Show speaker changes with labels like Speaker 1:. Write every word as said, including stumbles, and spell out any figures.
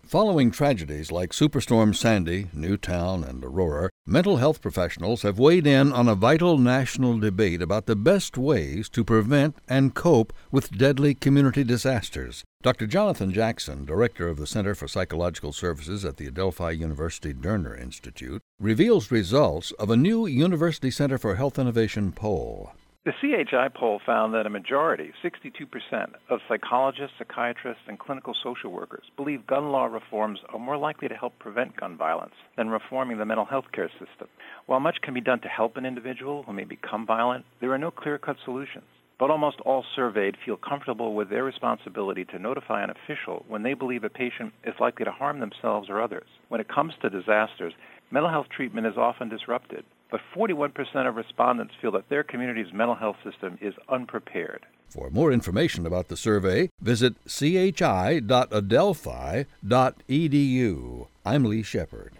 Speaker 1: Following tragedies like Superstorm Sandy, Newtown, and Aurora, mental health professionals have weighed in on a vital national debate about the best ways to prevent and cope with deadly community disasters. Doctor Jonathan Jackson, director of the Center for Psychological Services at the Adelphi University Derner Institute, reveals results of a new University Center for Health Innovation poll.
Speaker 2: The C H I poll found that a majority, sixty-two percent, of psychologists, psychiatrists, and clinical social workers believe gun law reforms are more likely to help prevent gun violence than reforming the mental health care system. While much can be done to help an individual who may become violent, there are no clear-cut solutions. But almost all surveyed feel comfortable with their responsibility to notify an official when they believe a patient is likely to harm themselves or others. When it comes to disasters, mental health treatment is often disrupted, but forty-one percent of respondents feel that their community's mental health system is unprepared.
Speaker 1: For more information about the survey, visit c h i dot adelphi dot e d u. I'm Lee Shepard.